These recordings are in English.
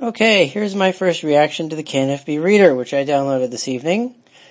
Okay, here's my first reaction to the KNFB Reader, which I downloaded this evening.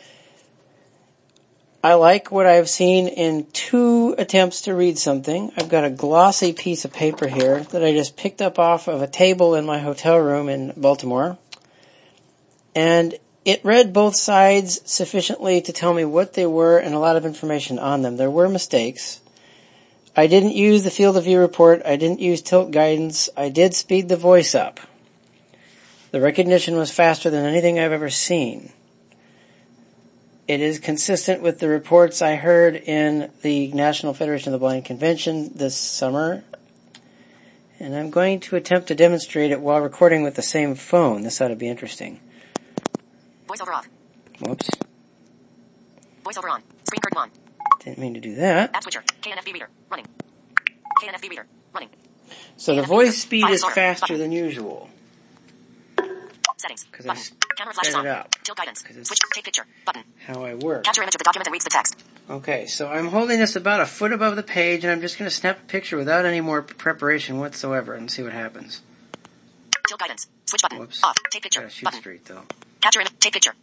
I like what I've seen in 2 attempts to read something. I've got a glossy piece of paper here that I just picked up off of a table in my hotel room in Baltimore. And it read both sides sufficiently to tell me what they were and a lot of information on them. There were mistakes. I didn't use the field of view report. I didn't use tilt guidance. I did speed the voice up. The recognition was faster than anything I've ever seen. It is consistent with the reports I heard in the National Federation of the Blind Convention this summer. And I'm going to attempt to demonstrate it while recording with the same phone. This ought to be interesting. Voiceover off. Whoops. Voiceover on. Screen curtain on. Didn't mean to do that. App switcher. KNFB Reader. Running. KNFB Reader. Running. So the voice speed is faster than usual. Settings. Because I Camera flashes set it on. up. Tilt guidance. Switch. Take picture. Button. How I work. Capture image of the document and reads the text. Okay, so I'm holding this about a foot above the page, and I'm just going to snap a picture without any more preparation whatsoever and see what happens. Tilt guidance. Switch button. Whoops. Off. Take picture. Gotta shoot Button. straight though. Capture image. Take picture.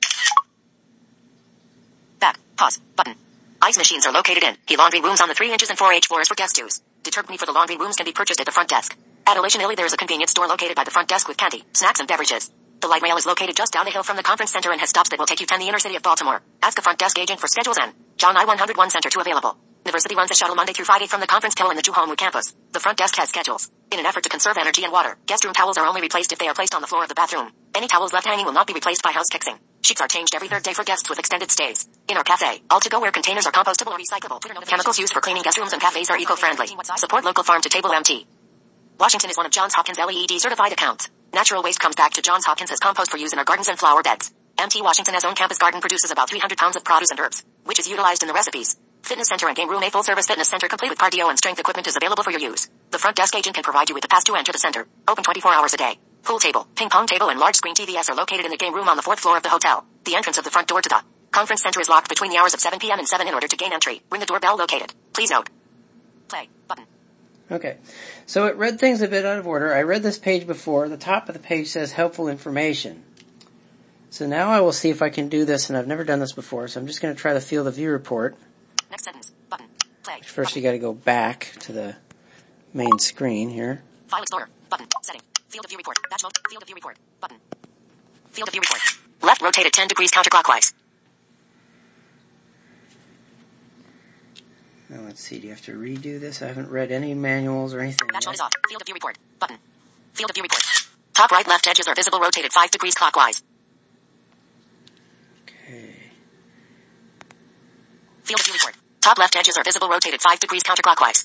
Back. Pause. Button. Ice machines are located in he laundry rooms on the 3 inches and 4H floors for guest use. Detergent for the laundry rooms can be purchased at the front desk. At Alicia there is a convenience store located by the front desk with candy, snacks, and beverages. The light rail is located just down the hill from the conference center and has stops that will take you to the inner city of Baltimore. Ask a front desk agent for schedules and John I-101 Center 2 available. University runs a shuttle Monday through Friday from the conference hill in the Chuhonwu campus. The front desk has schedules. In an effort to conserve energy and water, guest room towels are only replaced if they are placed on the floor of the bathroom. Any towels left hanging will not be replaced by house fixing. Sheets are changed every 3rd day for guests with extended stays. In our cafe, all to-go-ware containers are compostable or recyclable. Chemicals used for cleaning guest rooms and cafes are eco-friendly. Support local farm-to-table MT. Washington is one of Johns Hopkins LEED certified accounts. Natural waste comes back to Johns Hopkins as compost for use in our gardens and flower beds. MT Washington's own campus garden produces about 300 pounds of produce and herbs, which is utilized in the recipes. Fitness center and game room. A full-service fitness center complete with cardio and strength equipment is available for your use. The front desk agent can provide you with the pass to enter the center. Open 24 hours a day. Pool table, ping pong table, and large screen TVs are located in the game room on the 4th floor of the hotel. The entrance of the front door to the conference center is locked between the hours of 7 p.m. and 7 in order to gain entry. Ring the doorbell located. Please note. Play button. Okay, so it read things a bit out of order. I read this page before. The top of the page says helpful information. So now I will see if I can do this, and I've never done this before, so I'm just going to try the field of view report. Next sentence. Button. Play. First you got to go back to the main screen here. File Explorer. Button. Setting. Field of view report. Batch mode. Field of view report. Button. Field of view report. Left rotated 10 degrees counterclockwise. Now let's see, do you have to redo this? I haven't read any manuals or anything Batch mode yet. is off. Field of view report. Button. Field of view report. Top right left edges are visible rotated 5 degrees clockwise. Okay. Field of view report. Top left edges are visible rotated 5 degrees counterclockwise.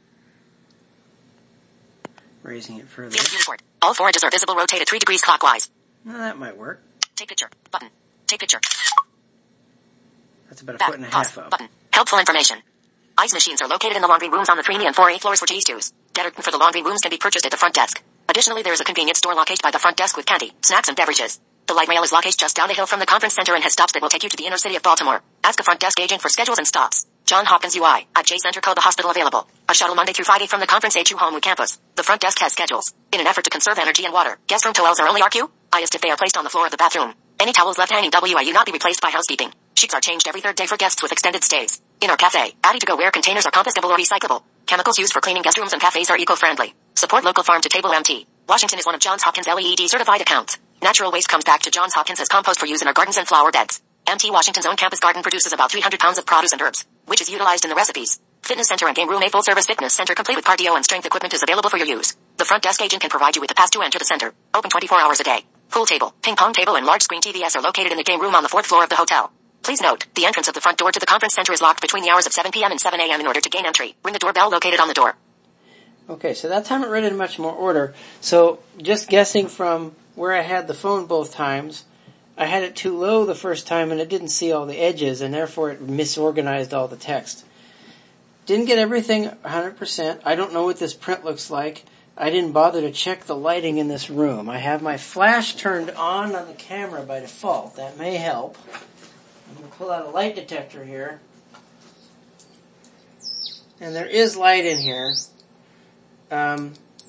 Raising it further. Field of view report. All 4 edges are visible rotated 3 degrees clockwise. Well, that might work. Take picture. Button. Take picture. That's about a Back. foot and a Pause. half up. Button. Helpful information. Ice machines are located in the laundry rooms on the 3 and 4A floors for cheese stews. Detergent for the laundry rooms can be purchased at the front desk. Additionally, there is a convenience store located by the front desk with candy, snacks, and beverages. The light rail is located just down the hill from the conference center and has stops that will take you to the inner city of Baltimore. Ask a front desk agent for schedules and stops. John Hopkins UI at J Center Code the hospital available. A shuttle Monday through Friday from the conference at Chuhonwu campus. The front desk has schedules. In an effort to conserve energy and water, guest room towels are only RQI'd if they are placed on the floor of the bathroom. Any towels left hanging WIU not be replaced by housekeeping. Sheets are changed every 3rd day for guests with extended stays. In our cafe, ready-to-go-ware containers are compostable or recyclable. Chemicals used for cleaning guest rooms and cafes are eco-friendly. Support local farm-to-table MT. Washington is one of Johns Hopkins LEED certified accounts. Natural waste comes back to Johns Hopkins as compost for use in our gardens and flower beds. MT Washington's own campus garden produces about 300 pounds of produce and herbs, which is utilized in the recipes. Fitness center and game room. A full-service fitness center complete with cardio and strength equipment is available for your use. The front desk agent can provide you with the pass to enter the center. Open 24 hours a day. Pool table, ping pong table, and large screen TVs are located in the game room on the 4th floor of the hotel. Please note, the entrance of the front door to the conference center is locked between the hours of 7 p.m. and 7 a.m. in order to gain entry. Ring the doorbell located on the door. Okay, so that time it read in much more order. So just guessing from where I had the phone both times, I had it too low the first time and it didn't see all the edges and therefore it misorganized all the text. Didn't get everything 100%. I don't know what this print looks like. I didn't bother to check the lighting in this room. I have my flash turned on the camera by default. That may help. I'm going to pull out a light detector here. And there is light in here.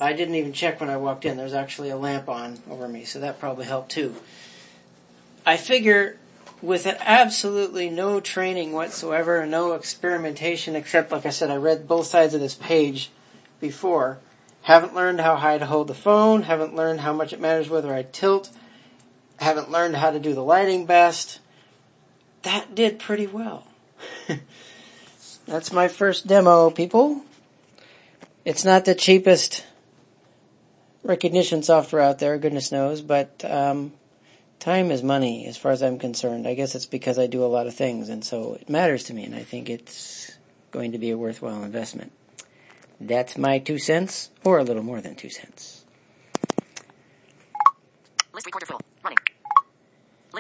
I didn't even check when I walked in. There's actually a lamp on over me, so that probably helped too. I figure with absolutely no training whatsoever and no experimentation except, like I said, I read both sides of this page before. Haven't learned how high to hold the phone. Haven't learned how much it matters whether I tilt. Haven't learned how to do the lighting best. That did pretty well. That's my first demo, people. It's not the cheapest recognition software out there, goodness knows, but time is money as far as I'm concerned. I guess it's because I do a lot of things, and so it matters to me, and I think it's going to be a worthwhile investment. That's my 2 cents, or a little more than 2 cents. List recorder full. Running.